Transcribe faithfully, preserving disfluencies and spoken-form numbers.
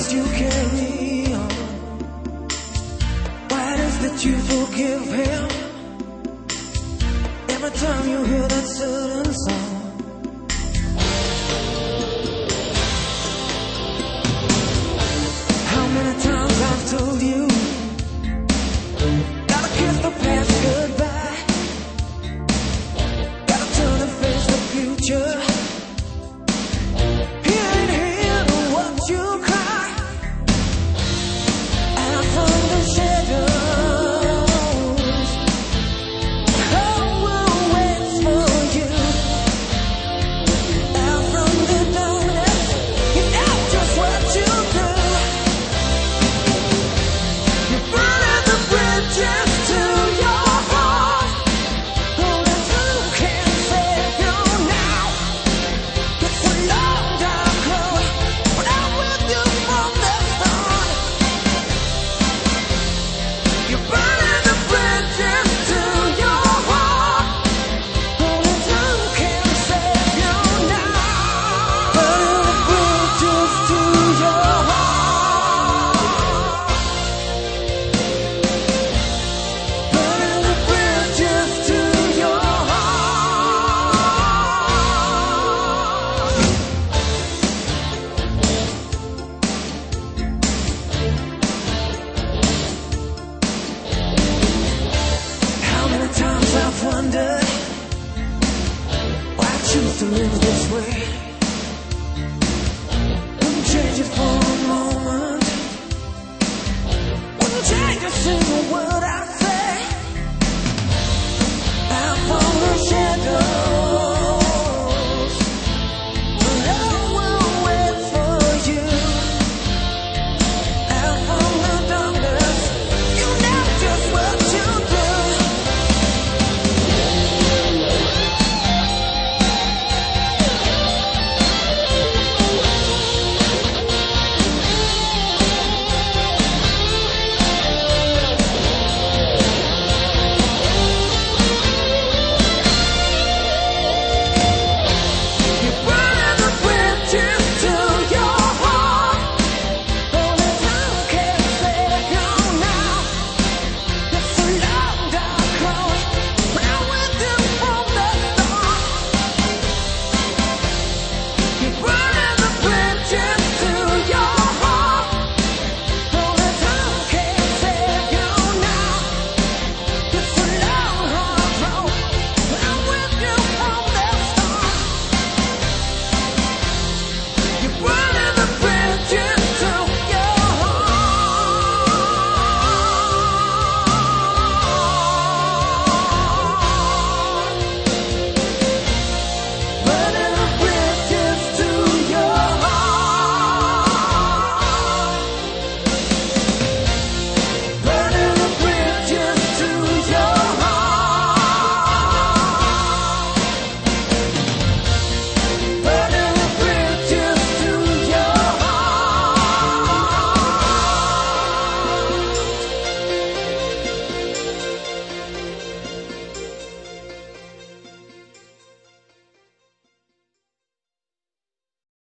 must you carry on? Why is that you forgive him every time you hear that certain song? How many times I've told you gotta kiss the past goodbye, gotta turn and face the future. He ain't here to watch you cry, and from the shadows I will wait for you. And from the darkness, you know just what you do. You're burning the bridges to your heart. Holding through can't save you now. It's a long dark road, but I'm with you from the start. You're burning the bridges to your heart. Holding through can't save you now. Burning the bridges to your heart. Burning the bridges to your heart. How many times I've wondered why I choose to live this way. Wouldn't change it for